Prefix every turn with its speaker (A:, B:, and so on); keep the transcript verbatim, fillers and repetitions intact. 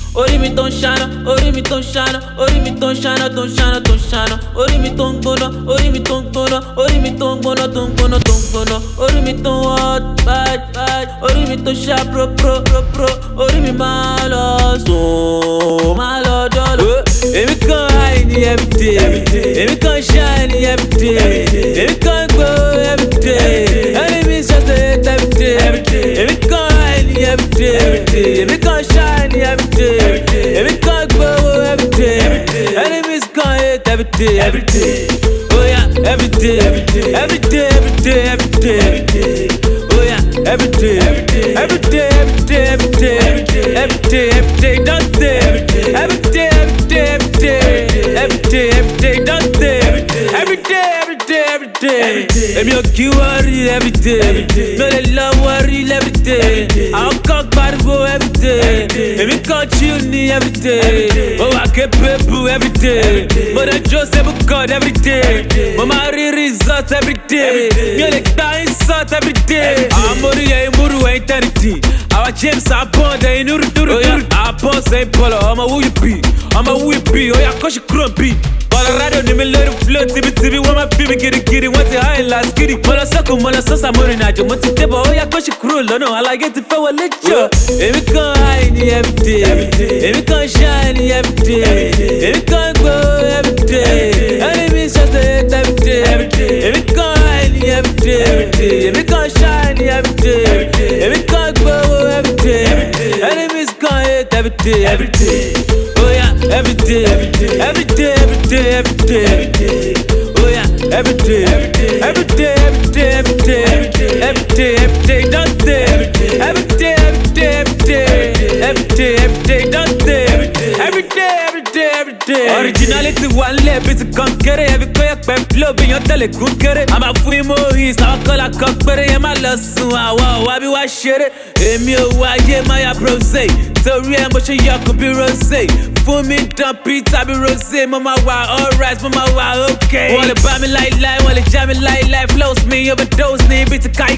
A: Orí mi tó ń ṣáná, orí mi tó ń ṣáná, orí mi tó ń ṣáná, tó ń ṣáná, tó ń ṣáná. Orí mi tó ń gbóná, orí mi tó ń gbóná, orí mi tó ń gbóná, tó ń gbóná, tó ń gbóná. Orí mi tó ń hot, bad, bad. Orí mi tó ṣá pro, pro, pro, pro. Orí mi máa lọ sùn, máa lọ dọ́lọ̀. Èmi kan high ní everyday, èmi kan shine ní everyday, èmi kan glow everyday. Enemies just hate everyday, èmi kan high ní everyday, èmi kan shine ní everyday, èmi kan glow everyday. Enemies kan hate everyday, everyday. Oh yeah, everyday, everyday, everyday, everyday, everyday. Oh yeah, everyday, everyday, everyday, everyday, everyday, everyday, everyday, don't say everyday, everyday, everyday, everyday, everyday, everyday, don't say everyday, everyday, everyday. Èmi ò kí worry everyday, no dey love worry everyday. Àwọn kan pariwo everyday, èmi kan chill ní everyday. Mo wà capable everyday, mo dey jó sable god everyday. Mo máa rí result everyday, mi ò lè gba insult everyday. Àwọn mórí ẹ̀yin múrù ẹ̀yin tẹ́nìtì, àwọn James Abond ẹ̀yin núrú dúró dúró. Àbọ̀ sẹ́yìn bọ̀lọ̀ ọmọ who you be, ọmọ who you be, ó yá kọ́ṣe kúrò bí. Colorado ni mi lórí flow tibitibi, wọ́n máa fi mi girigiri, wọ́n ti high last gidi. Mo lọ sọ́kùn, mo lọ sọ́sà, mo rìnrìn àjò, mo ti débọ̀, ó yá kọ́ṣe kúrò lọ́nà, aláyé ti fẹ́ wọlé jọ. Èmi kan high ní everyday, èmi kan shine ní everyday, èmi kan glow everyday. Enemies just hate everyday, èmi kan high ní everyday, èmi kan shine ní everyday, èmi kan glow everyday. Enemies kan hate everyday, everyday. Oh yeah, everyday, everyday, everyday, everyday, everyday. Oh yeah, everyday, everyday, everyday, everyday, everyday, everyday, everyday, don't say everyday, everyday, everyday, everyday, everyday, don't say everyday, everyday, everyday. Originality one lẹ̀ bí ti kankéré, ẹbí kọ́ yẹ pẹ́ flow bí yan tẹ̀lé kún kéré. A máa fún imú his, àwọn kọ́lá kan péré, yẹn máa lọ sùn, àwa ò wá bí wá ṣeré. Èmi ò wá ayé máa brose, torí ẹ mo ṣe yọkùn bí rose. Fún mi dán pizza bí rose, mo máa wà alright, mo máa wà okay. Wọ́n lè bá mi láíláí, wọ́n lè já mi láíláí, flows mi overdose ní ibi tí káí